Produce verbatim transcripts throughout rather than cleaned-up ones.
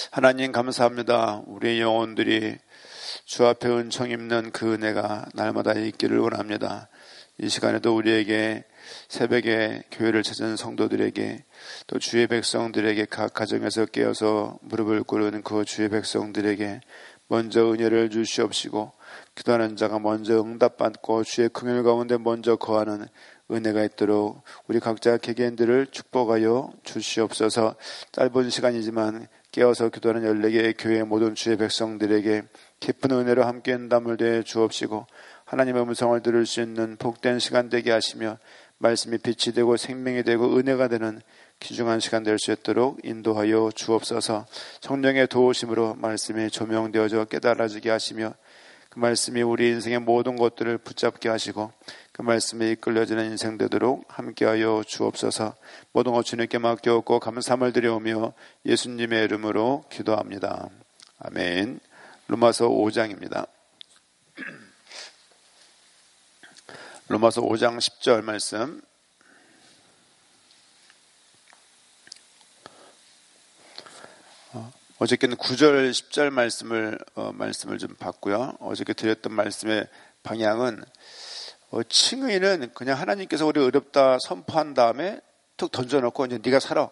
하나님 감사합니다. 우리의 영혼들이 주 앞에 은총 입는 그 은혜가 날마다 있기를 원합니다. 이 시간에도 우리에게 새벽에 교회를 찾은 성도들에게 또 주의 백성들에게 각 가정에서 깨어서 무릎을 꿇는 그 주의 백성들에게 먼저 은혜를 주시옵시고 기도하는 자가 먼저 응답받고 주의 긍휼 가운데 먼저 거하는 은혜가 있도록 우리 각자 개개인들을 축복하여 주시옵소서. 짧은 시간이지만 깨어서 기도하는 열네 개의 교회 모든 주의 백성들에게 깊은 은혜로 함께 응답을 대해 주옵시고 하나님의 음성을 들을 수 있는 복된 시간 되게 하시며 말씀이 빛이 되고 생명이 되고 은혜가 되는 귀중한 시간 될 수 있도록 인도하여 주옵소서. 성령의 도우심으로 말씀이 조명되어져 깨달아지게 하시며 그 말씀이 우리 인생의 모든 것들을 붙잡게 하시고 그 말씀에 이끌려지는 인생 되도록 함께하여 주옵소서. 모든 것 주님께 맡겨오고 감사함을 드려오며 예수님의 이름으로 기도합니다. 아멘. 로마서 오 장입니다. 로마서 오 장 십 절 말씀. 어저께는 구 절, 십 절 말씀을, 어, 말씀을 좀 봤고요. 어저께 드렸던 말씀의 방향은, 어, 칭의는 그냥 하나님께서 우리 어렵다 선포한 다음에 툭 던져놓고 이제 네가 살아.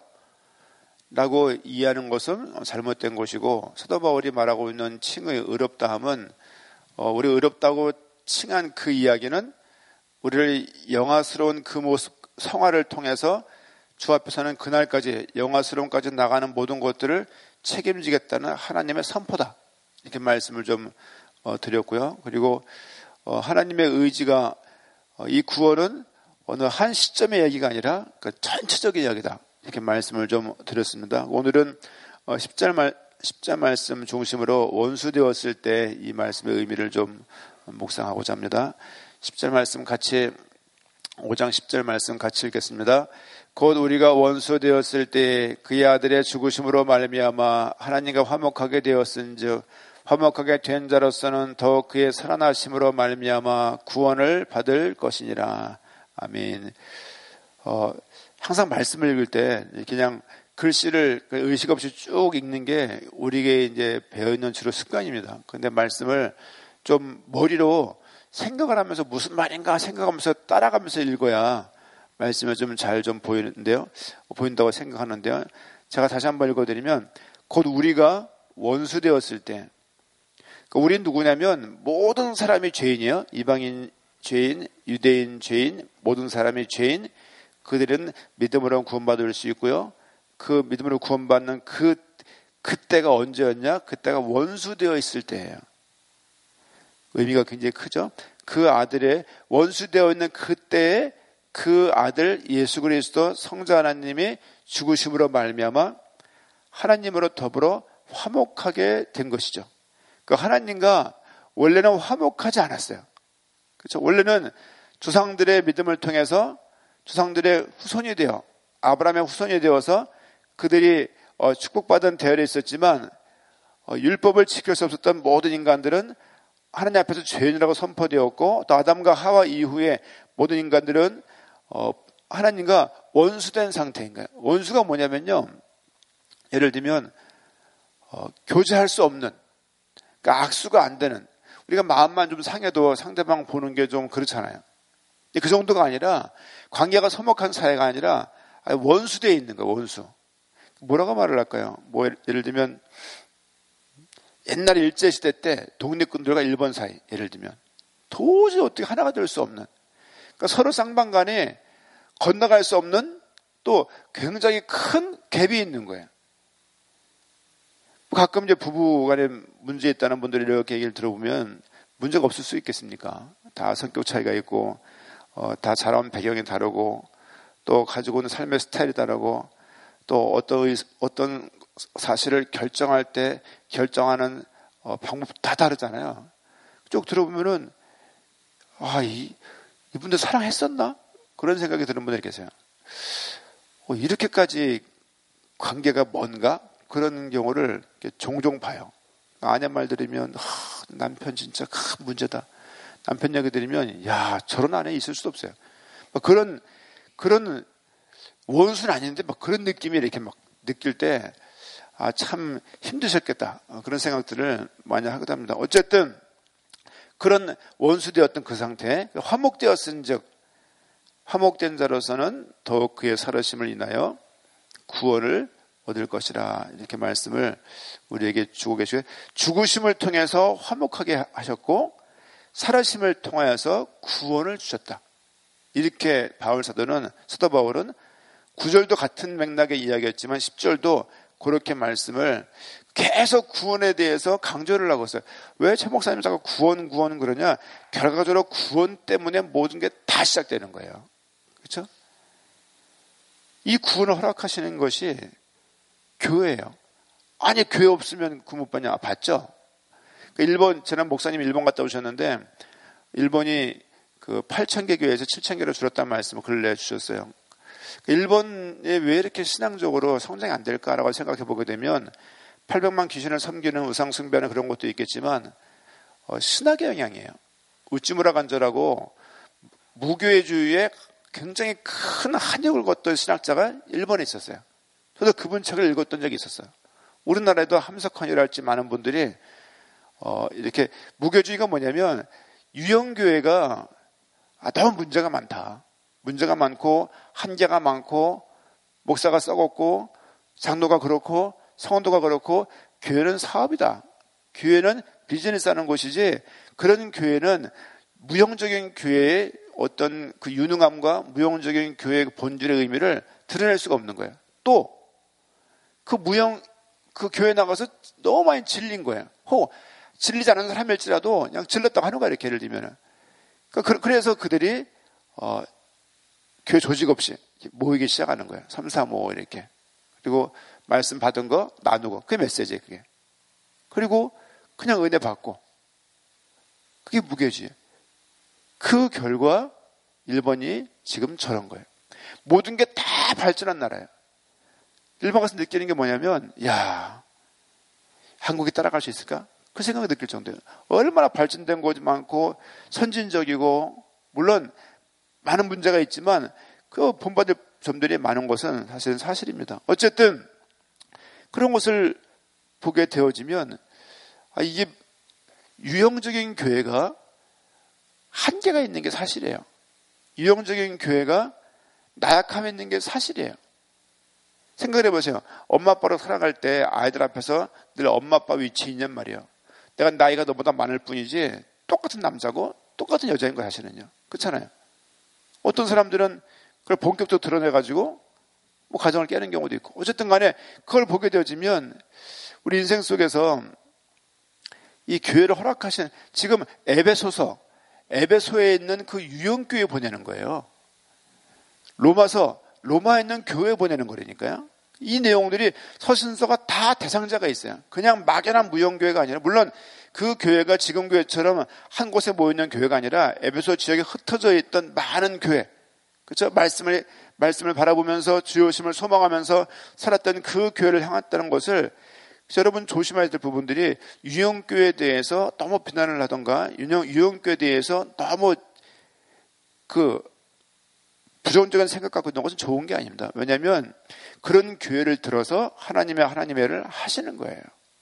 라고 이해하는 것은 잘못된 것이고, 사도 바울이 말하고 있는 칭의 어렵다 함은, 어, 우리 어렵다고 칭한 그 이야기는 우리를 영화스러운 그 모습, 성화를 통해서 주 앞에서는 그날까지 영화스러움까지 나가는 모든 것들을 책임지겠다는 하나님의 선포다. 이렇게 말씀을 좀 어, 드렸고요. 그리고 어, 하나님의 의지가 어, 이 구원은 어느 한 시점의 얘기가 아니라 그 전체적인 이야기다. 이렇게 말씀을 좀 드렸습니다. 오늘은 어, 십 절 말, 십 절 말씀 중심으로 원수되었을 때 이 말씀의 의미를 좀 묵상하고자 합니다. 십 절 말씀 같이 오 장 십 절 말씀 같이 읽겠습니다. 곧 우리가 원수 되었을 때 그의 아들의 죽으심으로 말미암아 하나님과 화목하게 되었은즉 화목하게 된 자로서는 더욱 그의 살아나심으로 말미암아 구원을 받을 것이니라. 아멘. 어, 항상 말씀을 읽을 때 그냥 글씨를 의식 없이 쭉 읽는 게 우리에게 이제 배어있는 주로 습관입니다. 그런데 말씀을 좀 머리로 생각을 하면서 무슨 말인가 생각하면서 따라가면서 읽어야 말씀이 좀 잘 좀 보이는데요. 보인다고 생각하는데요. 제가 다시 한번 읽어드리면 곧 우리가 원수 되었을 때 그러니까 우린 누구냐면 모든 사람이 죄인이에요. 이방인 죄인, 유대인 죄인, 모든 사람이 죄인. 그들은 믿음으로 구원받을 수 있고요. 그 믿음으로 구원받는 그 그때가 언제였냐? 그때가 원수 되어 있을 때예요. 의미가 굉장히 크죠. 그 아들의 원수 되어 있는 그때에 그 아들 예수 그리스도 성자 하나님이 죽으심으로 말미암아 하나님으로 더불어 화목하게 된 것이죠. 그 하나님과 원래는 화목하지 않았어요. 그렇죠. 원래는 조상들의 믿음을 통해서 조상들의 후손이 되어 아브라함의 후손이 되어서 그들이 축복받은 대열에 있었지만 율법을 지킬 수 없었던 모든 인간들은 하나님 앞에서 죄인이라고 선포되었고 또 아담과 하와 이후에 모든 인간들은 어, 하나님과 원수된 상태인 거예요. 원수가 뭐냐면요. 예를 들면 어, 교제할 수 없는 그러니까 악수가 안 되는 우리가 마음만 좀 상해도 상대방 보는 게 좀 그렇잖아요. 그 정도가 아니라 관계가 서먹한 사이가 아니라 원수되어 있는 거예요. 원수. 뭐라고 말을 할까요? 뭐 예를 들면 옛날 일제시대 때 독립군들과 일본 사이 예를 들면 도저히 어떻게 하나가 될 수 없는 그러니까 서로 쌍방간에 건너갈 수 없는 또 굉장히 큰 갭이 있는 거예요. 가끔 이제 부부간에 문제 있다는 분들이 이렇게 얘기를 들어보면 문제가 없을 수 있겠습니까? 다 성격 차이가 있고 어, 다 자라온 배경이 다르고 또 가지고 있는 삶의 스타일이 다르고 또 어떤 어떤 사실을 결정할 때 결정하는 어, 방법 다 다르잖아요. 쭉 들어보면은 아, 이, 이분들 사랑했었나? 그런 생각이 드는 분들이 계세요. 어, 이렇게까지 관계가 뭔가? 그런 경우를 종종 봐요. 아내 말 들으면 아, 남편 진짜 큰 문제다. 남편 얘기 들으면 야 저런 아내 있을 수도 없어요. 막 그런 그런 원수는 아닌데 막 그런 느낌이 이렇게 막 느낄 때 아, 참 힘드셨겠다. 그런 생각들을 많이 하기도 합니다. 어쨌든 그런 원수되었던 그 상태, 화목되었은 즉 화목된 자로서는 더욱 그의 살으심을 인하여 구원을 얻을 것이라 이렇게 말씀을 우리에게 주고 계시고, 죽으심을 통해서 화목하게 하셨고 살으심을 통하여서 구원을 주셨다. 이렇게 바울 사도는 사도 바울은 구 절도 같은 맥락의 이야기였지만 십 절도 그렇게 말씀을 계속 구원에 대해서 강조를 하고 있어요. 왜 최 목사님 자꾸 구원 구원 그러냐? 결과적으로 구원 때문에 모든 게 다 시작되는 거예요. 그렇죠? 이 구원을 허락하시는 것이 교회예요. 아니 교회 없으면 구원 못 받냐? 받죠. 일본, 지난 목사님 일본 갔다 오셨는데 일본이 그 팔천 개 교회에서 칠천 개로 줄었다는 말씀을 글을 내주셨어요. 일본에 왜 이렇게 신앙적으로 성장이 안 될까라고 생각해 보게 되면 팔백만 귀신을 섬기는 우상 숭배하는 그런 것도 있겠지만 어, 신학의 영향이에요. 우찌무라 간절하고 무교회주의에 굉장히 큰 한역을 걷던 신학자가 일본에 있었어요. 저도 그분 책을 읽었던 적이 있었어요. 우리나라에도 함석헌이랄지 많은 분들이 어, 이렇게 무교주의가 뭐냐면 유형교회가 아, 너무 문제가 많다. 문제가 많고 한계가 많고 목사가 썩었고 장로가 그렇고 성도가 그렇고 교회는 사업이다. 교회는 비즈니스 하는 곳이지 그런 교회는 무형적인 교회의 어떤 그 유능함과 무형적인 교회의 본질의 의미를 드러낼 수가 없는 거예요. 또 그 무형 그 교회 나가서 너무 많이 질린 거예요. 혹 질리지 않은 사람일지라도 그냥 질렀다고 하는 거예요. 이렇게 예를 들면은. 그래서 그들이 어, 교회 조직 없이 모이기 시작하는 거예요. 삼, 사, 오 이렇게. 그리고 말씀 받은 거 나누고 그게 메시지예요. 그게. 그리고 그냥 은혜 받고 그게 무교주의예요. 그 결과 일본이 지금 저런 거예요. 모든 게 다 발전한 나라예요. 일본 가서 느끼는 게 뭐냐면 야 한국이 따라갈 수 있을까? 그 생각을 느낄 정도예요. 얼마나 발전된 곳이 많고 선진적이고 물론 많은 문제가 있지만 그 본받을 점들이 많은 것은 사실은 사실입니다. 어쨌든 그런 것을 보게 되어지면 아, 이게 유형적인 교회가 한계가 있는 게 사실이에요. 유형적인 교회가 나약함이 있는 게 사실이에요. 생각을 해보세요. 엄마 아빠로 살아갈 때 아이들 앞에서 늘 엄마 아빠 위치에 있냔 말이에요. 내가 나이가 너보다 많을 뿐이지 똑같은 남자고 똑같은 여자인 거 사실은요. 그렇잖아요. 어떤 사람들은 그걸 본격적으로 드러내가지고 뭐 가정을 깨는 경우도 있고 어쨌든 간에 그걸 보게 되어지면 우리 인생 속에서 이 교회를 허락하신 지금 에베소서 에베소에 있는 그 유형교회 보내는 거예요. 로마서 로마에 있는 교회 보내는 거라니까요. 이 내용들이 서신서가 다 대상자가 있어요. 그냥 막연한 무형교회가 아니라 물론 그 교회가 지금 교회처럼 한 곳에 모여있는 교회가 아니라 에베소 지역에 흩어져 있던 많은 교회 그렇죠? 말씀을 말씀을 바라보면서 주여심을 소망하면서 살았던 그 교회를 향했다는 것을 여러분 조심해야 될 부분들이 유형교회에 대해서 너무 비난을 하던가 유형교회에 대해서 너무 그 부정적인 생각 갖고 있는 것은 좋은 게 아닙니다. 왜냐하면 그런 교회를 들어서 하나님의 하나님의 일을 하시는 거예요.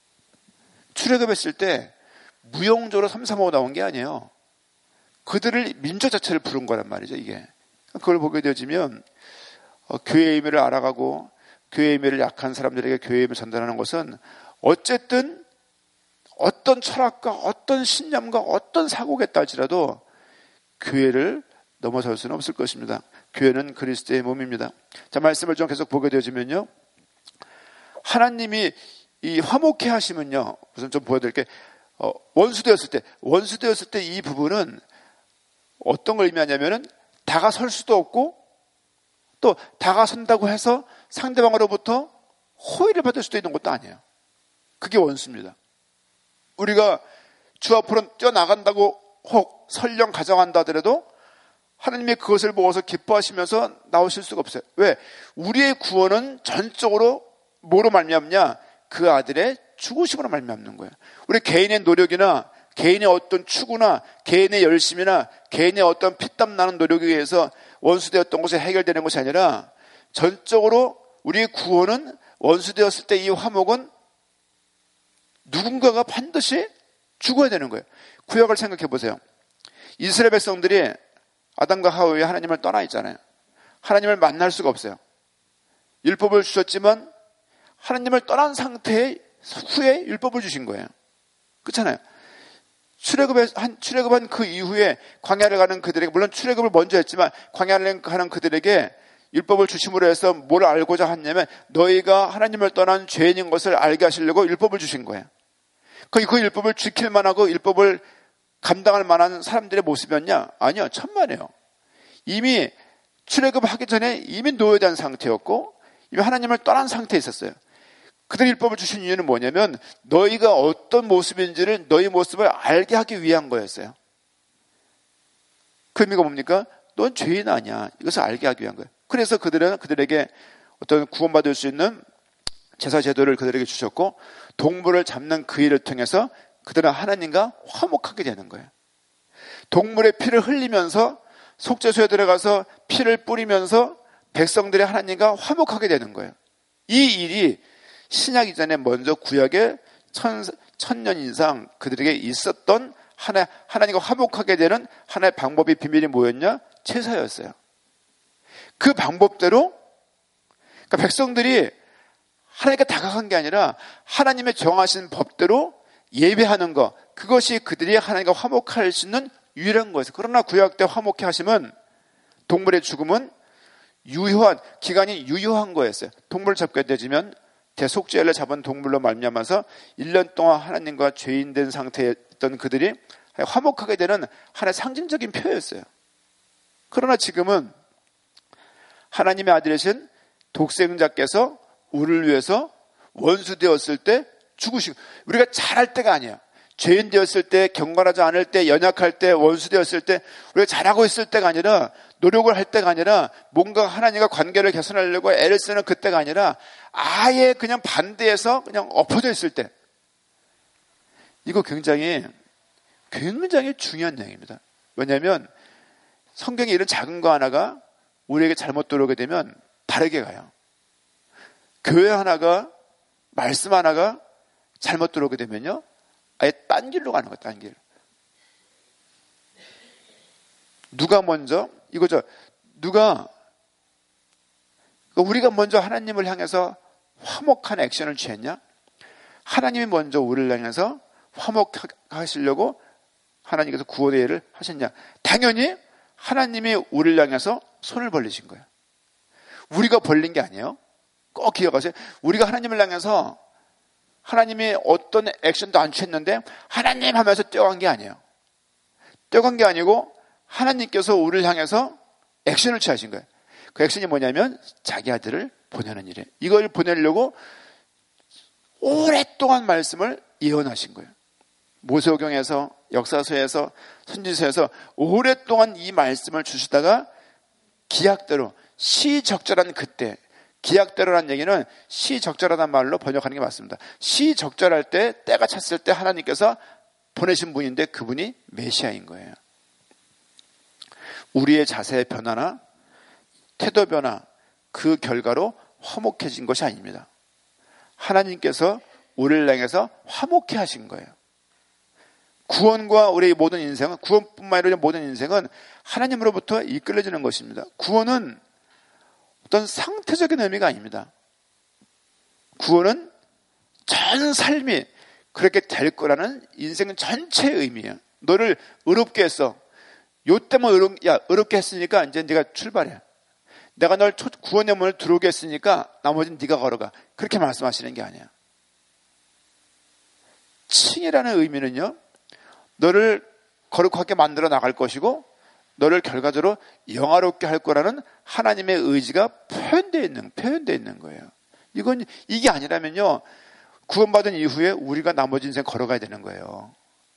출애굽했을 때 무용적으로 삼, 삼, 오 나온 게 아니에요. 그들을 민족 자체를 부른 거란 말이죠. 이게 그걸 보게 되어지면 어, 교회의 의미를 알아가고 교회의 의미를 약한 사람들에게 교회의 의미를 전달하는 것은 어쨌든 어떤 철학과 어떤 신념과 어떤 사고겠다 할지라도 교회를 넘어설 수는 없을 것입니다. 교회는 그리스도의 몸입니다. 자, 말씀을 좀 계속 보게 되어지면요. 하나님이 이 화목해 하시면요. 우선 좀 보여드릴게요. 어, 원수되었을 때, 원수되었을 때 이 부분은 어떤 걸 의미하냐면은 다가설 수도 없고 또 다가선다고 해서 상대방으로부터 호의를 받을 수도 있는 것도 아니에요. 그게 원수입니다. 우리가 주 앞으로 뛰어나간다고 혹 설령 가정한다 하더라도 하나님이 그것을 보고서 기뻐하시면서 나오실 수가 없어요. 왜? 우리의 구원은 전적으로 뭐로 말미암냐? 그 아들의 죽으심으로 말미암는 거예요. 우리 개인의 노력이나 개인의 어떤 추구나 개인의 열심이나 개인의 어떤 피땀 나는 노력에 의해서 원수되었던 것이 해결되는 것이 아니라 전적으로 우리의 구원은 원수되었을 때 이 화목은 누군가가 반드시 죽어야 되는 거예요. 구약을 생각해 보세요. 이스라엘 백성들이 아담과 하와의 하나님을 떠나 있잖아요. 하나님을 만날 수가 없어요. 율법을 주셨지만 하나님을 떠난 상태 후에 율법을 주신 거예요. 그렇잖아요. 출애굽에 한 출애굽한 그 이후에 광야를 가는 그들에게, 물론 출애굽을 먼저 했지만 광야를 가는 그들에게 율법을 주심으로 해서 뭘 알고자 했냐면 너희가 하나님을 떠난 죄인인 것을 알게 하시려고 율법을 주신 거예요. 그, 그 율법을 지킬 만하고 율법을 감당할 만한 사람들의 모습이었냐? 아니요, 천만에요. 이미 출애굽하기 전에 이미 노예된 상태였고 이미 하나님을 떠난 상태에 있었어요. 그들 율법을 주신 이유는 뭐냐면 너희가 어떤 모습인지를, 너희 모습을 알게 하기 위한 거였어요. 그 의미가 뭡니까? 넌 죄인 아니야. 이것을 알게 하기 위한 거예요. 그래서 그들은 그들에게 어떤 구원받을 수 있는 제사 제도를 그들에게 주셨고 동물을 잡는 그 일을 통해서 그들은 하나님과 화목하게 되는 거예요. 동물의 피를 흘리면서 속죄소에 들어가서 피를 뿌리면서 백성들이 하나님과 화목하게 되는 거예요. 이 일이 신약 이전에 먼저 구약의 천, 천년 이상 그들에게 있었던 하나, 하나님과 화목하게 되는 하나의 방법이, 비밀이 뭐였냐? 제사였어요. 그 방법대로, 그러니까 백성들이 하나님께 다가간 게 아니라 하나님의 정하신 법대로 예배하는 것, 그것이 그들이 하나님과 화목할 수 있는 유일한 거였어요. 그러나 구약 때 화목해 하시면 동물의 죽음은 유효한, 기간이 유효한 거였어요. 동물을 잡게 되지면 대속죄를 잡은 동물로 말미암아서 일 년 동안 하나님과 죄인된 상태였던 그들이 화목하게 되는 하나의 상징적인 표였어요. 그러나 지금은 하나님의 아들이신 독생자께서 우리를 위해서 원수 되었을 때 죽으시고, 우리가 잘할 때가 아니야. 죄인 되었을 때, 경건하지 않을 때, 연약할 때, 원수 되었을 때, 우리가 잘하고 있을 때가 아니라, 노력을 할 때가 아니라, 뭔가 하나님과 관계를 개선하려고 애를 쓰는 그때가 아니라 아예 그냥 반대해서 그냥 엎어져 있을 때. 이거 굉장히 굉장히 중요한 내용입니다. 왜냐하면 성경에 이런 작은 거 하나가 우리에게 잘못 들어오게 되면 다르게 가요. 교회 하나가, 말씀 하나가 잘못 들어오게 되면요, 아예 딴 길로 가는 거예요. 딴 길. 누가 먼저, 이거죠. 누가, 우리가 먼저 하나님을 향해서 화목한 액션을 취했냐? 하나님이 먼저 우리를 향해서 화목하시려고 하나님께서 구원의 일을 하셨냐? 당연히 하나님이 우리를 향해서 손을 벌리신 거예요. 우리가 벌린 게 아니에요. 꼭 기억하세요. 우리가 하나님을 향해서 하나님이 어떤 액션도 안 취했는데 하나님 하면서 뛰어간 게 아니에요. 뛰어간 게 아니고 하나님께서 우리를 향해서 액션을 취하신 거예요. 그 액션이 뭐냐면 자기 아들을 보내는 일이에요. 이걸 보내려고 오랫동안 말씀을 예언하신 거예요. 모세오경에서, 역사서에서, 선지서에서 오랫동안 이 말씀을 주시다가 기약대로, 시적절한 그때, 기약대로라는 얘기는 시적절하다는 말로 번역하는 게 맞습니다. 시적절할 때, 때가 찼을 때 하나님께서 보내신 분인데 그분이 메시아인 거예요. 우리의 자세의 변화나 태도 변화, 그 결과로 화목해진 것이 아닙니다. 하나님께서 우리를 향해서 화목해 하신 거예요. 구원과 우리의 모든 인생은, 구원뿐만 아니라 모든 인생은 하나님으로부터 이끌어지는 것입니다. 구원은 어떤 상태적인 의미가 아닙니다. 구원은 전 삶이 그렇게 될 거라는 인생 전체의 의미예요. 너를 의롭게 했어. 요 때문에 의롭, 야, 의롭게 했으니까 이제 네가 출발해. 내가 널 구원의 문을 들어오게 했으니까 나머지는 네가 걸어가. 그렇게 말씀하시는 게 아니야. 칭이라는 의미는요, 너를 거룩하게 만들어 나갈 것이고 너를 결과적으로 영화롭게 할 거라는 하나님의 의지가 표현되어 있는, 표현되어 있는 거예요. 이건, 이게 아니라면요, 구원받은 이후에 우리가 나머지 인생 걸어가야 되는 거예요.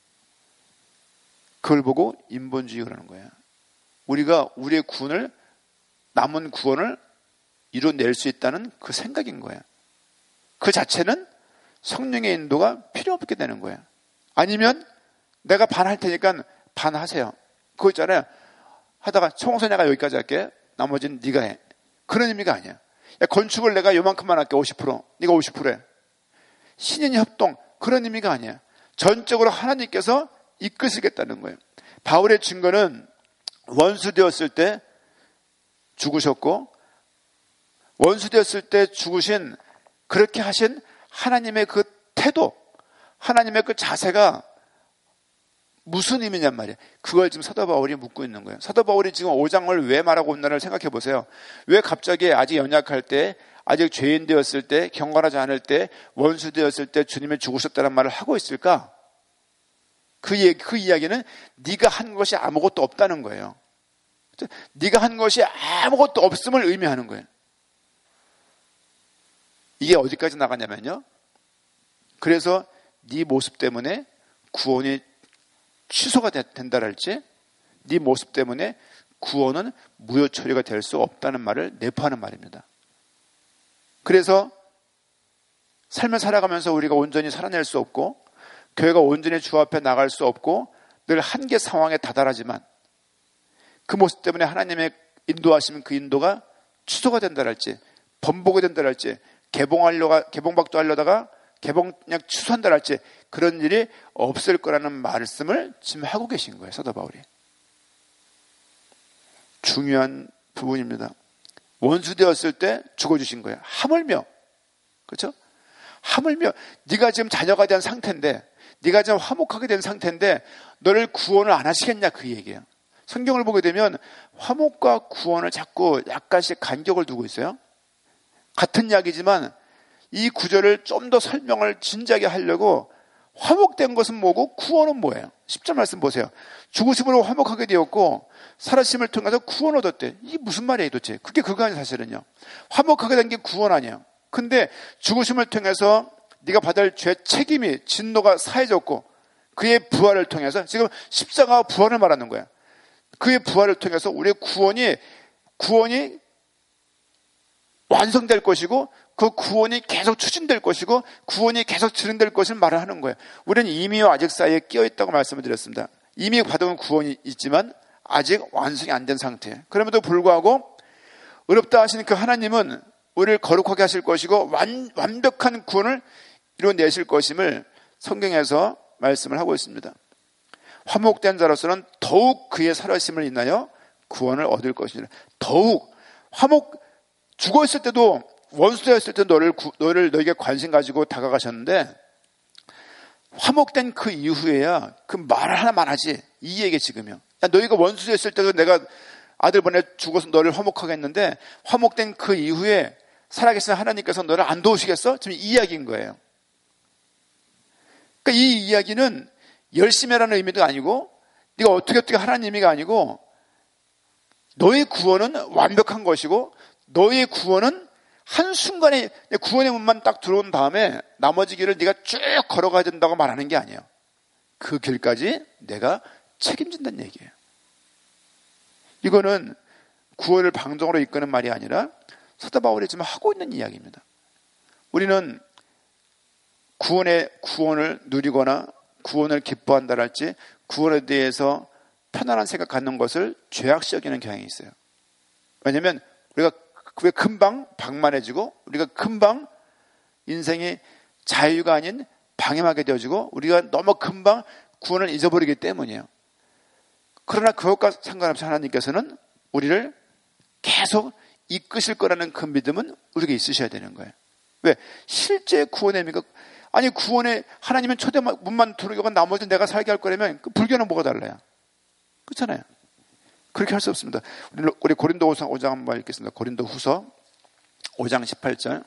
그걸 보고 인본주의 그러는 거예요. 우리가 우리의 구원을, 남은 구원을 이뤄낼 수 있다는 그 생각인 거예요. 그 자체는 성령의 인도가 필요 없게 되는 거예요. 아니면 내가 반 할 테니까 반 하세요. 그거 있잖아요. 하다가 청소 내가 여기까지 할게. 나머지는 네가 해. 그런 의미가 아니야. 야, 건축을 내가 요만큼만 할게. 오십 퍼센트. 네가 오십 퍼센트 해. 신인 협동. 그런 의미가 아니야. 전적으로 하나님께서 이끄시겠다는 거예요. 바울의 증거는 원수 되었을 때 죽으셨고, 원수 되었을 때 죽으신, 그렇게 하신 하나님의 그 태도, 하나님의 그 자세가 무슨 의미냔 말이에요. 그걸 지금 사도 바울이 묻고 있는 거예요. 사도 바울이 지금 오 장을 왜 말하고 있나를 생각해 보세요. 왜 갑자기 아직 연약할 때, 아직 죄인 되었을 때, 경건하지 않을 때, 원수 되었을 때 주님이 죽으셨다는 말을 하고 있을까? 그, 얘기, 그 이야기는 네가 한 것이 아무것도 없다는 거예요. 네가 한 것이 아무것도 없음을 의미하는 거예요. 이게 어디까지 나가냐면요. 그래서 네 모습 때문에 구원이 취소가 된다랄지, 네 모습 때문에 구원은 무효 처리가 될 수 없다는 말을 내포하는 말입니다. 그래서 삶을 살아가면서 우리가 온전히 살아낼 수 없고, 교회가 온전히 주 앞에 나갈 수 없고, 늘 한계 상황에 다다라지만 그 모습 때문에 하나님의 인도하시면 그 인도가 취소가 된다랄지, 번복이 된다랄지, 개봉하려가 개봉박도 하려다가 개봉약 취소한다랄지 그런 일이 없을 거라는 말씀을 지금 하고 계신 거예요. 사도 바울이. 중요한 부분입니다. 원수 되었을 때 죽어주신 거예요. 하물며, 그렇죠? 하물며 네가 지금 자녀가 된 상태인데, 네가 지금 화목하게 된 상태인데 너를 구원을 안 하시겠냐, 그 얘기예요. 성경을 보게 되면 화목과 구원을 자꾸 약간씩 간격을 두고 있어요. 같은 이야기지만 이 구절을 좀 더 설명을 진지하게 하려고 화목된 것은 뭐고 구원은 뭐예요? 십 절 말씀 보세요. 죽으심으로 화목하게 되었고 살아심을 통해서 구원 얻었대. 이게 무슨 말이에요 도대체? 그게 그거 아니에요 사실은요. 화목하게 된 게 구원 아니에요. 근데 죽으심을 통해서 네가 받을 죄 책임이, 진노가 사해졌고 그의 부활을 통해서, 지금 십자가와 부활을 말하는 거야. 그의 부활을 통해서 우리의 구원이 구원이 완성될 것이고, 그 구원이 계속 추진될 것이고, 구원이 계속 진행될 것을 말을 하는 거예요. 우리는 이미와 아직 사이에 끼어있다고 말씀을 드렸습니다. 이미 받은 구원이 있지만 아직 완성이 안 된 상태. 그럼에도 불구하고 어렵다 하시는 그 하나님은 우리를 거룩하게 하실 것이고 완, 완벽한 구원을 이뤄내실 것임을 성경에서 말씀을 하고 있습니다. 화목된 자로서는 더욱 그의 살아심을 인하여 구원을 얻을 것이니라. 더욱 화목, 죽어있을 때도, 원수되었을 때 너를, 너를 너에게 관심 가지고 다가가셨는데 화목된 그 이후에야 그 말을 하나만 하지, 이 얘기 지금요. 야, 너희가 원수되었을 때도 내가 아들 보내 죽어서 너를 화목하게 했는데 화목된 그 이후에 살아계신 하나님께서 너를 안 도우시겠어? 지금 이 이야기인 거예요. 그러니까 이 이야기는 열심히 하라는 의미도 아니고 네가 어떻게 어떻게 하라는 의미가 아니고, 너의 구원은 완벽한 것이고 너의 구원은 한순간에 구원의 문만 딱 들어온 다음에 나머지 길을 네가 쭉 걸어가야 된다고 말하는 게 아니에요. 그 길까지 내가 책임진다는 얘기예요. 이거는 구원을 방종으로 이끄는 말이 아니라 사도 바울이 지금 하고 있는 이야기입니다. 우리는 구원의 구원을 누리거나 구원을 기뻐한다랄지 구원에 대해서 편안한 생각 갖는 것을 죄악시 여기는 경향이 있어요. 왜냐하면 우리가 왜 금방 방만해지고 우리가 금방 인생이 자유가 아닌 방임하게 되어지고 우리가 너무 금방 구원을 잊어버리기 때문이에요. 그러나 그것과 상관없이 하나님께서는 우리를 계속 이끄실 거라는 그 믿음은 우리에게 있으셔야 되는 거예요. 왜? 실제 구원의 의미가, 아니 구원에 하나님은 초대 문만 들어오고 나머지 내가 살게 할 거라면 그 불교는 뭐가 달라요? 그렇잖아요. 그렇게 할 수 없습니다. 우리, 우리 고린도후서 오 장 한번 읽겠습니다. 고린도후서 오 장 십팔 절.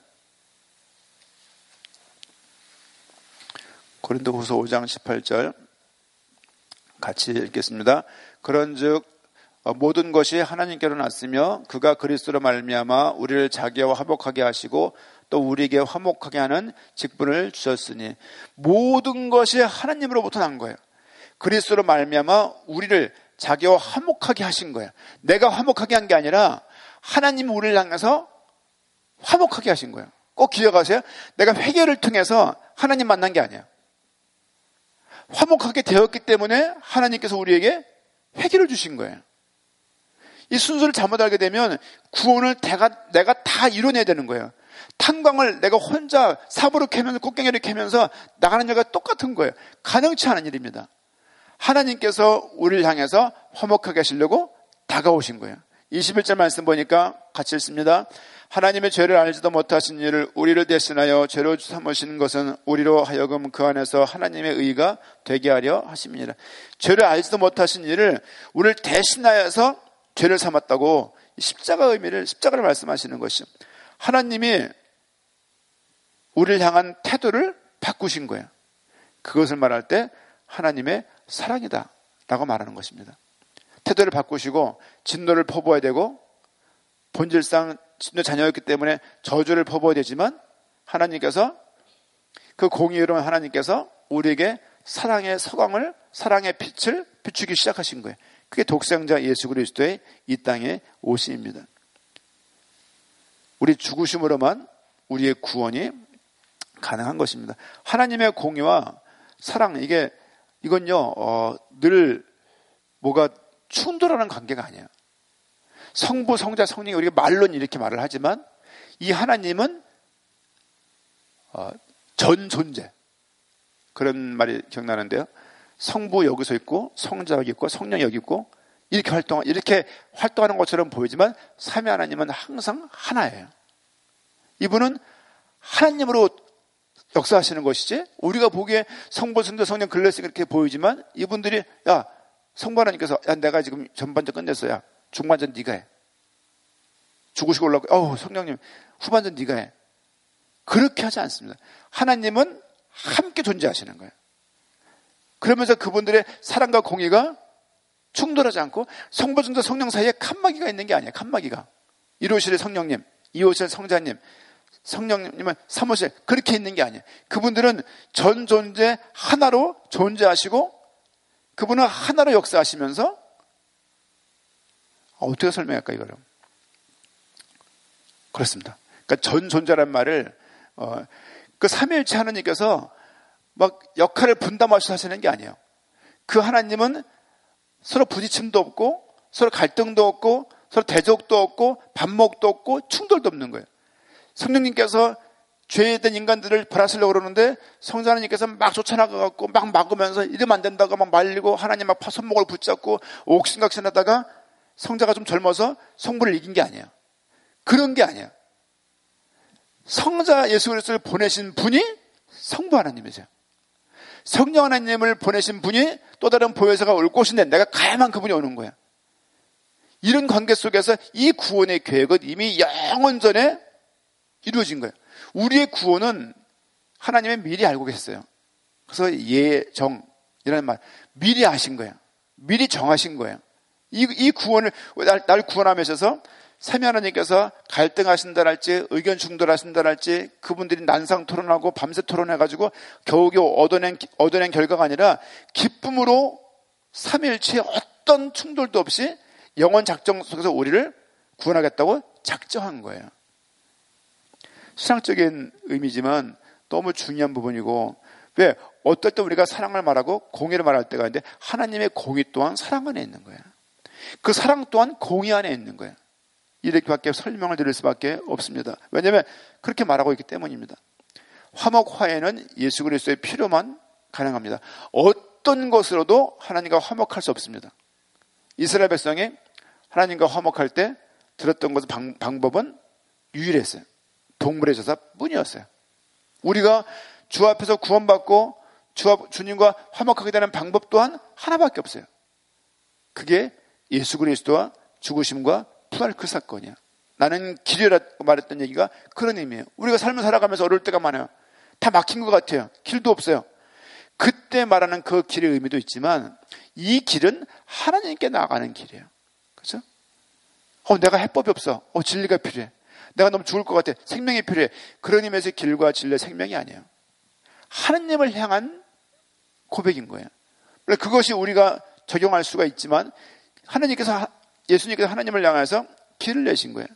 고린도후서 오 장 십팔 절 같이 읽겠습니다. 그런즉 모든 것이 하나님께로 났으며 그가 그리스도로 말미암아 우리를 자기와 화목하게 하시고 또 우리에게 화목하게 하는 직분을 주셨으니, 모든 것이 하나님으로부터 난 거예요. 그리스도로 말미암아 우리를 자기와 화목하게 하신 거예요. 내가 화목하게 한 게 아니라 하나님이 우리를 향해서 화목하게 하신 거예요. 꼭 기억하세요. 내가 회개를 통해서 하나님 만난 게 아니에요. 화목하게 되었기 때문에 하나님께서 우리에게 회개를 주신 거예요. 이 순서를 잘못 알게 되면 구원을 내가, 내가 다 이뤄내야 되는 거예요. 탄광을 내가 혼자 삽으로 캐면서 꽃갱이를 캐면서 나가는 일과 똑같은 거예요. 가능치 않은 일입니다. 하나님께서 우리를 향해서 화목하게 하시려고 다가오신 거예요. 이십일 절 말씀 보니까 같이 읽습니다. 하나님의 죄를 알지도 못하신 일을 우리를 대신하여 죄로 삼으신 것은 우리로 하여금 그 안에서 하나님의 의가 되게 하려 하심이니라. 죄를 알지도 못하신 일을 우리를 대신하여서 죄를 삼았다고 십자가 의미를, 십자가를 말씀하시는 것이죠. 하나님이 우리를 향한 태도를 바꾸신 거예요. 그것을 말할 때 하나님의 사랑이다 라고 말하는 것입니다. 태도를 바꾸시고 진노를 퍼부어야 되고, 본질상 진노 자녀였기 때문에 저주를 퍼부어야 되지만, 하나님께서 그 공의로운 하나님께서 우리에게 사랑의 서광을, 사랑의 빛을 비추기 시작하신 거예요. 그게 독생자 예수 그리스도의 이 땅에 오심입니다. 우리 죽으심으로만 우리의 구원이 가능한 것입니다. 하나님의 공의와 사랑, 이게 이건요 어, 늘 뭐가 충돌하는 관계가 아니에요. 성부, 성자, 성령이 우리가 말로는 이렇게 말을 하지만 이 하나님은 어, 전 존재, 그런 말이 기억나는데요. 성부 여기서 있고 성자 여기 있고 성령 여기 있고 이렇게 활동 이렇게 활동하는 것처럼 보이지만 삼위 하나님은 항상 하나예요. 이분은 하나님으로 역사하시는 것이지, 우리가 보기에 성부, 성자, 성령, 글래스 이렇게 보이지만 이분들이 야 성부 하나님께서 야 내가 지금 전반전 끝냈어, 야 중반전 네가 해, 죽으시고 올라오고 어우 성령님 후반전 네가 해, 그렇게 하지 않습니다. 하나님은 함께 존재하시는 거예요. 그러면서 그분들의 사랑과 공의가 충돌하지 않고 성부, 성자, 성령 사이에 칸막이가 있는 게 아니에요. 칸막이가 일 호실의 성령님, 이 호실 성자님, 성령님은 삼 호실 그렇게 있는 게 아니에요. 그분들은 전 존재 하나로 존재하시고 그분은 하나로 역사하시면서, 어떻게 설명할까 이거를. 그렇습니다. 그러니까 전 존재란 말을 어, 그 삼위일체 하나님께서 막 역할을 분담하셔서 하시는 게 아니에요. 그 하나님은 서로 부딪힘도 없고 서로 갈등도 없고 서로 대적도 없고 반목도 없고 충돌도 없는 거예요. 성령님께서 죄된 인간들을 벌하시려고 그러는데 성자 하나님께서 막 쫓아나가갖고 막 막으면서 이러면 안 된다고 막 말리고 하나님 막 손목을 붙잡고 옥신각신하다가 성자가 좀 젊어서 성부를 이긴 게 아니에요. 그런 게 아니에요. 성자 예수 그리스도를 보내신 분이 성부 하나님이세요. 성령 하나님을 보내신 분이 또 다른 보혜사가 올 곳인데 내가 가야만 그분이 오는 거야. 이런 관계 속에서 이 구원의 계획은 이미 영원 전에 이루어진 거예요. 우리의 구원은 하나님이 미리 알고 계셨어요. 그래서 예정이라는 말, 미리 아신 거예요. 미리 정하신 거예요. 이, 이 구원을 날, 날 구원하면서 삼위 하나님께서 갈등하신다랄지 의견 충돌하신다랄지 그분들이 난상 토론하고 밤새 토론해가지고 겨우겨우 얻어낸, 얻어낸 결과가 아니라 기쁨으로 삼위일체의 어떤 충돌도 없이 영원 작정 속에서 우리를 구원하겠다고 작정한 거예요. 신앙적인 의미지만 너무 중요한 부분이고, 왜 어떨 때 우리가 사랑을 말하고 공의를 말할 때가 있는데 하나님의 공의 또한 사랑 안에 있는 거예요. 그 사랑 또한 공의 안에 있는 거예요. 이렇게밖에 설명을 드릴 수밖에 없습니다. 왜냐하면 그렇게 말하고 있기 때문입니다. 화목 화해는 예수 그리스도의 피로만 가능합니다. 어떤 것으로도 하나님과 화목할 수 없습니다. 이스라엘 백성이 하나님과 화목할 때 들었던 것은 방, 방법은 유일했어요. 동물의 제사뿐이었어요. 우리가 주 앞에서 구원받고 주 앞, 주님과 화목하게 되는 방법 또한 하나밖에 없어요. 그게 예수 그리스도와 죽으심과 부활 그 사건이야. 나는 길이라고 말했던 얘기가 그런 의미예요. 우리가 삶을 살아가면서 어려울 때가 많아요. 다 막힌 것 같아요. 길도 없어요. 그때 말하는 그 길의 의미도 있지만 이 길은 하나님께 나아가는 길이에요. 그렇죠? 어, 내가 해법이 없어. 어, 진리가 필요해. 내가 너무 죽을 것 같아. 생명이 필요해. 그런 의미에서 길과 진리의 생명이 아니에요. 하나님을 향한 고백인 거예요. 그것이 우리가 적용할 수가 있지만 하나님께서, 예수님께서 하나님을 향해서 길을 내신 거예요.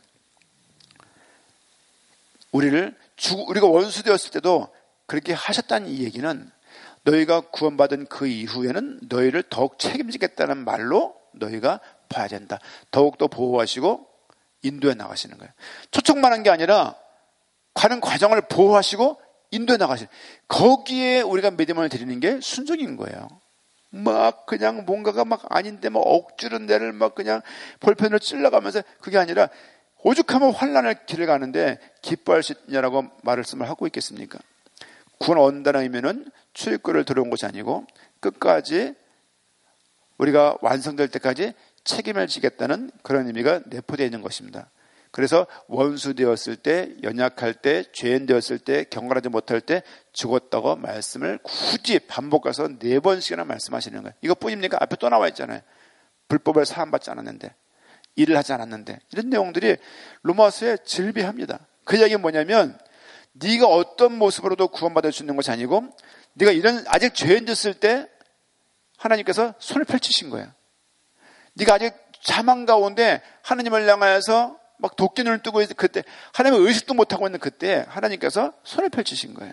우리를 죽, 우리가 원수 되었을 때도 그렇게 하셨다는 이 얘기는 너희가 구원받은 그 이후에는 너희를 더욱 책임지겠다는 말로 너희가 봐야 된다. 더욱더 보호하시고 인도해 나가시는 거예요. 초청만 한 게 아니라 가는 과정을 보호하시고 인도해 나가시는, 거기에 우리가 믿음을 드리는 게 순종인 거예요. 막 그냥 뭔가가 막 아닌데 막 억지로 내를 막 그냥 볼펜으로 찔러가면서, 그게 아니라 오죽하면 환난의 길을 가는데 기뻐할 수 있냐라고 말씀을 하고 있겠습니까? 구원 얻는다는 의미는 출입구를 들어온 것이 아니고 끝까지 우리가 완성될 때까지 책임을 지겠다는 그런 의미가 내포되어 있는 것입니다. 그래서 원수 되었을 때, 연약할 때, 죄인 되었을 때, 경건하지 못할 때 죽었다고 말씀을 굳이 반복해서 네 번씩이나 말씀하시는 거예요. 이것뿐입니까? 앞에 또 나와 있잖아요. 불법을 사함받지 않았는데, 일을 하지 않았는데, 이런 내용들이 로마서에 질비합니다. 그 얘기는 뭐냐면, 네가 어떤 모습으로도 구원받을 수 있는 것이 아니고, 네가 이런 아직 죄인 됐을 때 하나님께서 손을 펼치신 거예요. 네가 아직 자망 가운데 하나님을 향하여서 막 도끼눈을 뜨고 있을 그때, 하나님을 의식도 못하고 있는 그때 하나님께서 손을 펼치신 거예요.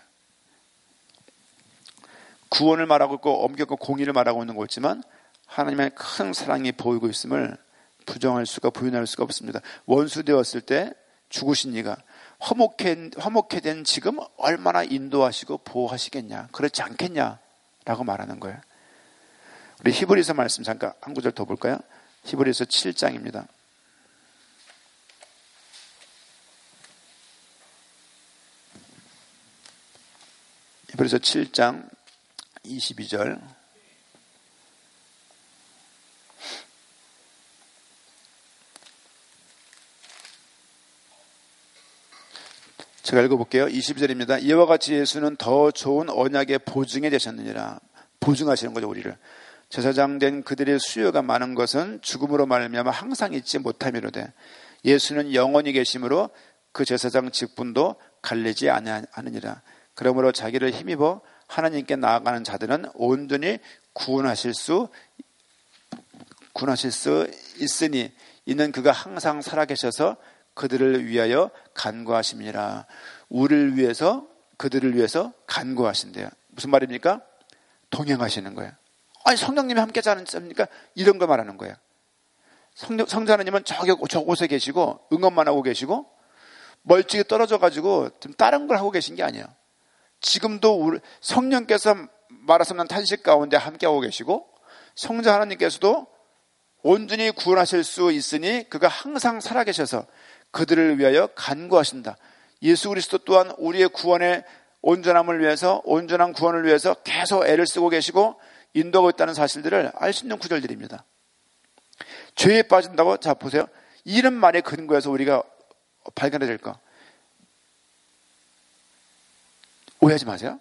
구원을 말하고 있고 엄격한 공의를 말하고 있는 거지만 하나님의 큰 사랑이 보이고 있음을 부정할 수가, 부인할 수가 없습니다. 원수 되었을 때 죽으신 이가 화목해, 화목해 된 지금 얼마나 인도하시고 보호하시겠냐, 그렇지 않겠냐라고 말하는 거예요. 우리 히브리서 말씀 잠깐 한 구절 더 볼까요? 히브리서 칠 장입니다. 히브리서 칠 장 이십이 절. 제가 읽어볼게요. 이십이 절입니다. 이와 같이 예수는 더 좋은 언약의 보증이 되셨느니라. 보증하시는 거죠, 우리를. 제사장 된 그들의 수요가 많은 것은 죽음으로 말미암아 항상 잊지 못함이로되 예수는 영원히 계심으로 그 제사장 직분도 갈리지 않으니라. 그러므로 자기를 힘입어 하나님께 나아가는 자들은 온전히 구원하실 수 구원하실 수 있으니 이는 그가 항상 살아계셔서 그들을 위하여 간구하심이라. 우리를 위해서, 그들을 위해서 간구하신대요. 무슨 말입니까? 동행하시는 거예요. 아니, 성령님이 함께 하지 않습니까? 이런 거 말하는 거예요. 성령, 성자 하나님은 저기, 저곳에 계시고 응원만 하고 계시고 멀찍이 떨어져 가지고 좀 다른 걸 하고 계신 게 아니에요. 지금도 우리 성령께서 말하시는 탄식 가운데 함께하고 계시고 성자 하나님께서도 온전히 구원하실 수 있으니 그가 항상 살아계셔서 그들을 위하여 간구하신다. 예수 그리스도 또한 우리의 구원의 온전함을 위해서, 온전한 구원을 위해서 계속 애를 쓰고 계시고 인도하고 있다는 사실들을 알 수 있는 구절들입니다. 죄에 빠진다고? 자, 보세요. 이런 말의 근거에서 우리가 발견해야 될 거. 오해하지 마세요.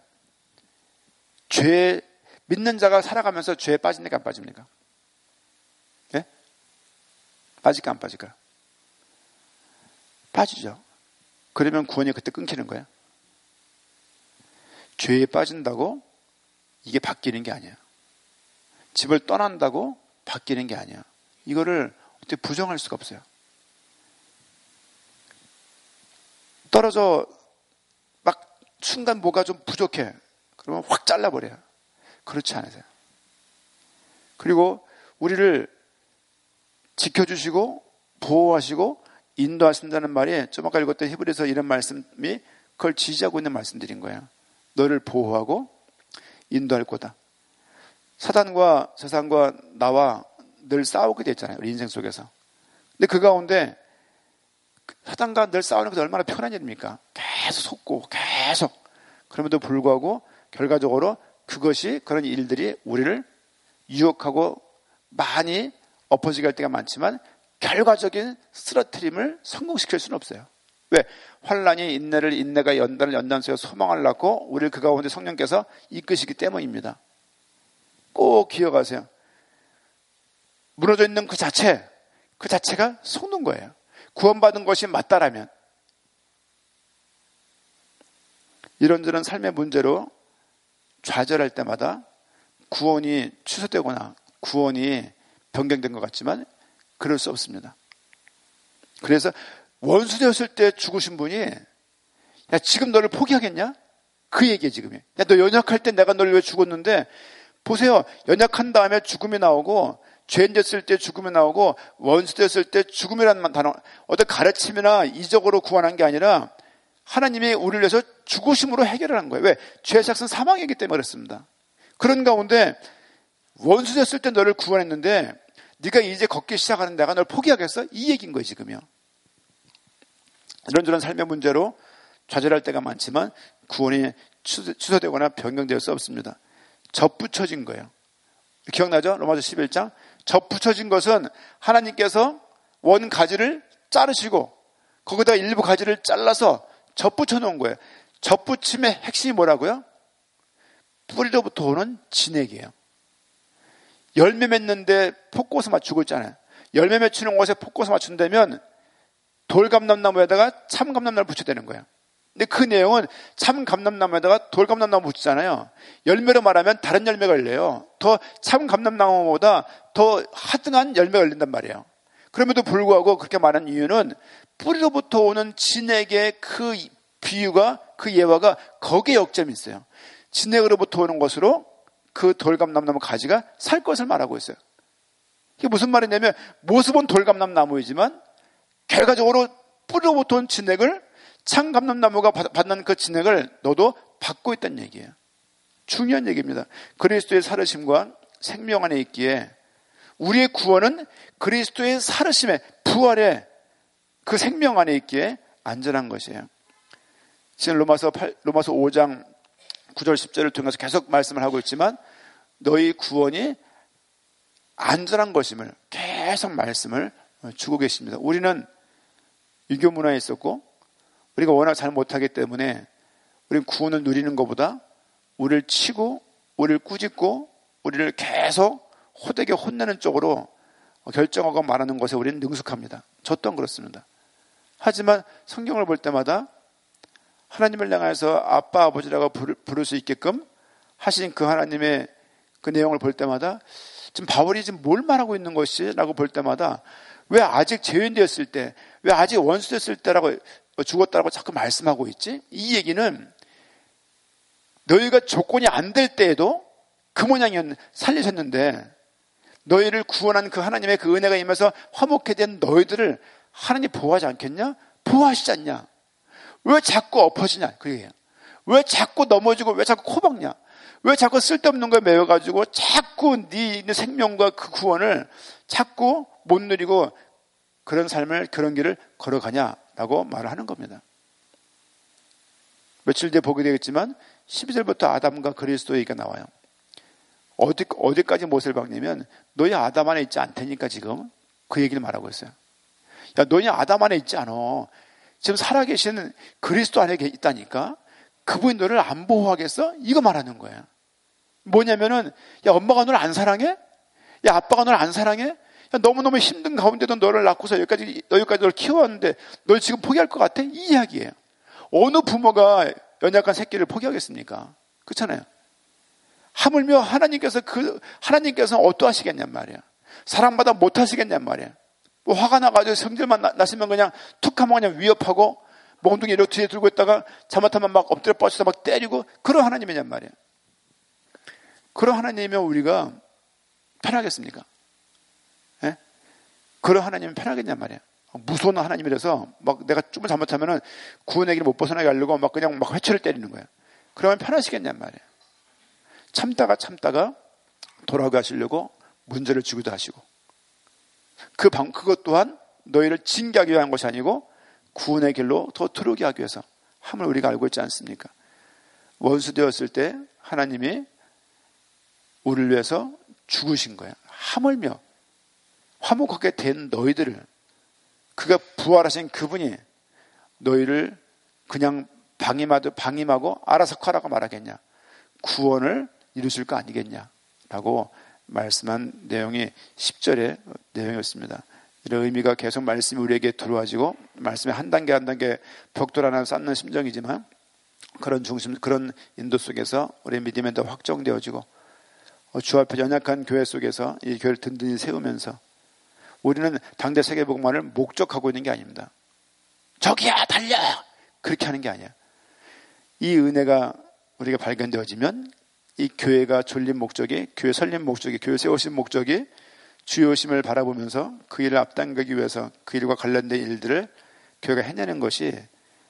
죄, 믿는 자가 살아가면서 죄에 빠집니까, 안 빠집니까? 예? 빠질까, 안 빠질까? 빠지죠. 그러면 구원이 그때 끊기는 거예요. 죄에 빠진다고 이게 바뀌는 게 아니에요. 집을 떠난다고 바뀌는 게 아니에요. 이거를 어떻게 부정할 수가 없어요. 떨어져 막 순간 뭐가 좀 부족해. 그러면 확 잘라버려요. 그렇지 않으세요. 그리고 우리를 지켜주시고 보호하시고 인도하신다는 말이 좀 아까 읽었던 히브리서 이런 말씀이 그걸 지지하고 있는 말씀드린 거예요. 너를 보호하고 인도할 거다. 사단과 세상과 나와 늘 싸우게 됐잖아요. 우리 인생 속에서. 근데 그 가운데 사단과 늘 싸우는 것이 얼마나 편한 일입니까? 계속 속고 계속. 그럼에도 불구하고 결과적으로 그것이, 그런 일들이 우리를 유혹하고 많이 엎어지게 할 때가 많지만 결과적인 쓰러트림을 성공시킬 수는 없어요. 왜? 환란이 인내를, 인내가 연단을, 연단 속에 소망을 낳고 우리를 그 가운데 성령께서 이끄시기 때문입니다. 꼭 기억하세요. 무너져 있는 그 자체, 그 자체가 속는 거예요. 구원받은 것이 맞다라면. 이런저런 삶의 문제로 좌절할 때마다 구원이 취소되거나 구원이 변경된 것 같지만 그럴 수 없습니다. 그래서 원수 되었을 때 죽으신 분이 야, 지금 너를 포기하겠냐? 그 얘기예요, 지금이. 야, 너 연약할 때 내가 너를 왜 죽었는데, 보세요. 연약한 다음에 죽음이 나오고, 죄인 됐을 때 죽음이 나오고, 원수 됐을 때 죽음이라는 단어, 어떤 가르침이나 이적으로 구원한 게 아니라, 하나님이 우리를 위해서 죽으심으로 해결을 한 거예요. 왜? 죄의 삭은 사망이기 때문에 그렇습니다. 그런 가운데 원수 됐을 때 너를 구원했는데 네가 이제 걷기 시작하는 내가 널 포기하겠어? 이 얘기인 거예요, 지금요. 이런저런 삶의 문제로 좌절할 때가 많지만 구원이 취소되거나 변경될 수 없습니다. 접붙여진 거예요. 기억나죠? 로마서 십일 장. 접붙여진 것은 하나님께서 원 가지를 자르시고 거기다 일부 가지를 잘라서 접붙여 놓은 거예요. 접붙임의 핵심이 뭐라고요? 뿌리로부터 오는 진액이에요. 열매 맺는데 폭고서 맞추고 있잖아요. 열매 맺히는 곳에 폭고서 맞춘다면 돌감람나무에다가 참감람나무를 붙여야 되는 거예요. 근데 그 내용은 참감람나무에다가 돌감람나무 붙이잖아요. 열매로 말하면 다른 열매가 열려요. 더 참감람나무보다 더 하등한 열매가 열린단 말이에요. 그럼에도 불구하고 그렇게 말하는 이유는 뿌리로부터 오는 진액의 그 비유가, 그 예화가 거기에 역점이 있어요. 진액으로부터 오는 것으로 그 돌감람나무 가지가 살 것을 말하고 있어요. 이게 무슨 말이냐면 모습은 돌감람나무이지만 결과적으로 뿌리로부터 온 진액을 참감람나무가 받는 그 진액을 너도 받고 있다는 얘기예요. 중요한 얘기입니다. 그리스도의 살으심과 생명 안에 있기에 우리의 구원은 그리스도의 살으심에, 부활에, 그 생명 안에 있기에 안전한 것이에요. 지금 로마서 팔, 로마서 오 장 구 절 십 절을 통해서 계속 말씀을 하고 있지만 너희 구원이 안전한 것임을 계속 말씀을 주고 계십니다. 우리는 유교 문화에 있었고 우리가 워낙 잘 못하기 때문에 우리는 구원을 누리는 것보다 우리를 치고 우리를 꾸짖고 우리를 계속 호되게 혼내는 쪽으로 결정하고 말하는 것에 우리는 능숙합니다. 저 또한 그렇습니다. 하지만 성경을 볼 때마다 하나님을 향해서 아빠 아버지라고 부를 수 있게끔 하신 그 하나님의 그 내용을 볼 때마다 지금 바울이 지금 뭘 말하고 있는 것이 라고 볼 때마다 왜 아직 죄인 되었을 때, 왜 아직 원수 됐을 때라고 죽었다라고 자꾸 말씀하고 있지? 이 얘기는 너희가 조건이 안 될 때에도 그 모양이었는데 살리셨는데 너희를 구원한 그 하나님의 그 은혜가 임해서 화목해 된 너희들을 하나님 보호하지 않겠냐? 보호하시지 않냐? 왜 자꾸 엎어지냐? 그게요. 왜 자꾸 넘어지고 왜 자꾸 코박냐? 왜 자꾸 쓸데없는 거에 매여가지고 자꾸 네 생명과 그 구원을 자꾸 못 누리고 그런 삶을, 그런 길을 걸어가냐라고 말을 하는 겁니다. 며칠 뒤에 보게 되겠지만 십이 절부터 아담과 그리스도 얘기가 나와요. 어디, 어디까지 못을 박냐면 너희 아담 안에 있지 않다니까 지금 그 얘기를 말하고 있어요. 야, 너희 아담 안에 있지 않아. 지금 살아계신 그리스도 안에 있다니까. 그분이 너를 안 보호하겠어? 이거 말하는 거예요. 뭐냐면은 야, 엄마가 널 안 사랑해? 야, 아빠가 널 안 사랑해? 야, 너무너무 힘든 가운데도 너를 낳고서 여기까지, 여기까지 널 키워왔는데 널 지금 포기할 것 같아? 이 이야기예요. 어느 부모가 연약한 새끼를 포기하겠습니까? 그렇잖아요. 하물며 하나님께서 그, 하나님께서는 어떠하시겠냔 말이야. 사람마다 못하시겠냔 말이야. 뭐 화가 나가지고 성질만 나, 나시면 그냥 툭 하면 그냥 위협하고 몽둥이 이렇게 뒤에 들고 있다가 잘못하면 막 엎드려 뻗쳐서 막 때리고 그런 하나님이냔 말이야. 그런 하나님이면 우리가 편하겠습니까? 예? 그런 하나님이면 편하겠냔 말이야. 무서운 하나님이라서 막 내가 조금 잘못하면은 구원의 길을 못 벗어나게 하려고 막 그냥 막 회초를 때리는 거야. 그러면 편하시겠냔 말이야. 참다가 참다가 돌아오게 하시려고 문제를 주기도 하시고 그 방, 그것 또한 너희를 징계하기 위한 것이 아니고 구원의 길로 더 들어오게 하기 위해서 함을 우리가 알고 있지 않습니까? 원수 되었을 때 하나님이 우리를 위해서 죽으신 거야. 하물며 화목하게 된 너희들을 그가 부활하신 그분이 너희를 그냥 방임하도 방임하고 알아서 커라고 말하겠냐? 구원을 이루실 거 아니겠냐라고 말씀한 내용이 십 절의 내용이었습니다. 이런 의미가 계속 말씀이 우리에게 들어와지고 말씀이 한 단계 한 단계 벽돌 하나 쌓는 심정이지만 그런 중심, 그런 인도 속에서 우리의 믿음이 더 확정되어지고 주 앞에 연약한 교회 속에서 이 교회를 든든히 세우면서 우리는 당대 세계복음화를 목적하고 있는 게 아닙니다. 저기야 달려! 그렇게 하는 게 아니야. 이 은혜가 우리가 발견되어지면 이 교회가 졸린 목적이, 교회 설립 목적이, 교회 세우신 목적이 주의 오심을 바라보면서 그 일을 앞당기기 위해서 그 일과 관련된 일들을 교회가 해내는 것이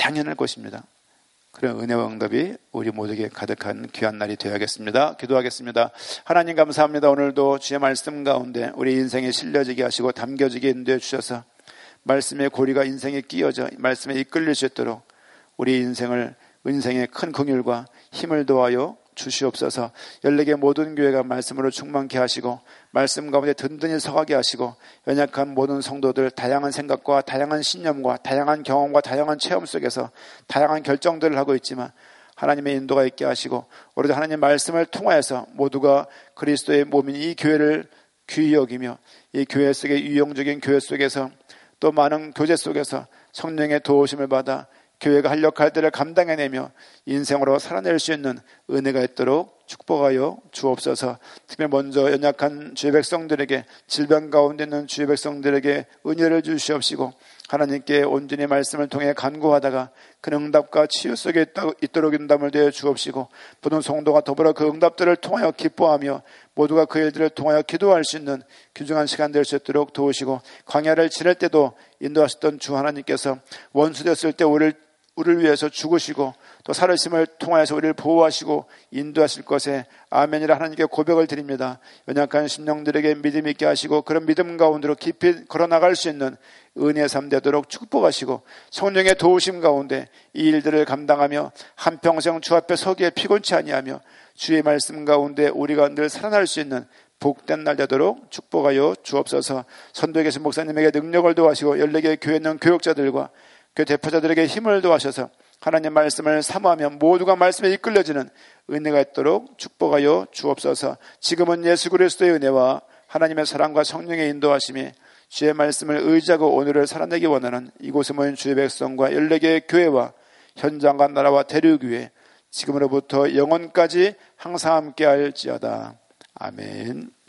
당연할 것입니다. 그런 은혜와 응답이 우리 모두에게 가득한 귀한 날이 되어야겠습니다. 기도하겠습니다. 하나님 감사합니다. 오늘도 주의 말씀 가운데 우리 인생에 실려지게 하시고 담겨지게 인도해 주셔서 말씀의 고리가 인생에 끼어져 말씀에 이끌릴 수 있도록 우리 인생을 인생의 큰 긍휼과 힘을 도하여 주시옵소서. 열네 개 모든 교회가 말씀으로 충만케 하시고 말씀 가운데 든든히 서가게 하시고 연약한 모든 성도들 다양한 생각과 다양한 신념과 다양한 경험과 다양한 체험 속에서 다양한 결정들을 하고 있지만 하나님의 인도가 있게 하시고 오로지 하나님의 말씀을 통하여서 모두가 그리스도의 몸인 이 교회를 귀히 여기며 이 교회 속의 유용적인 교회 속에서 또 많은 교제 속에서 성령의 도우심을 받아 교회가 할 역할들을 감당해내며 인생으로 살아낼 수 있는 은혜가 있도록 축복하여 주옵소서. 특히 먼저 연약한 주의 백성들에게 질병 가운데 있는 주의 백성들에게 은혜를 주시옵시고 하나님께 온전히 말씀을 통해 간구하다가 그 응답과 치유 속에 있도록 응답을 되어 주옵시고 모든 성도가 더불어 그 응답들을 통하여 기뻐하며 모두가 그 일들을 통하여 기도할 수 있는 귀중한 시간 될 수 있도록 도우시고 광야를 지낼 때도 인도하셨던 주 하나님께서 원수되었을 때 우리를 우리를 위해서 죽으시고 또 살으심을 통하여서 우리를 보호하시고 인도하실 것에 아멘이라 하나님께 고백을 드립니다. 연약한 심령들에게 믿음 있게 하시고 그런 믿음 가운데로 깊이 걸어나갈 수 있는 은혜의 삶 되도록 축복하시고 성령의 도우심 가운데 이 일들을 감당하며 한평생 주 앞에 서기에 피곤치 아니하며 주의 말씀 가운데 우리가 늘 살아날 수 있는 복된 날 되도록 축복하여 주옵소서. 선도에 계신 목사님에게 능력을 도하시고 열네 개의 교회에 있는 교역자들과 그 대표자들에게 힘을 도하셔서 하나님 말씀을 사모하며 모두가 말씀에 이끌려지는 은혜가 있도록 축복하여 주옵소서. 지금은 예수 그리스도의 은혜와 하나님의 사랑과 성령의 인도하심이 주의 말씀을 의지하고 오늘을 살아내기 원하는 이곳에 모인 주의 백성과 열네 개의 교회와 현장과 나라와 대륙위에 지금으로부터 영원까지 항상 함께 할지어다. 아멘.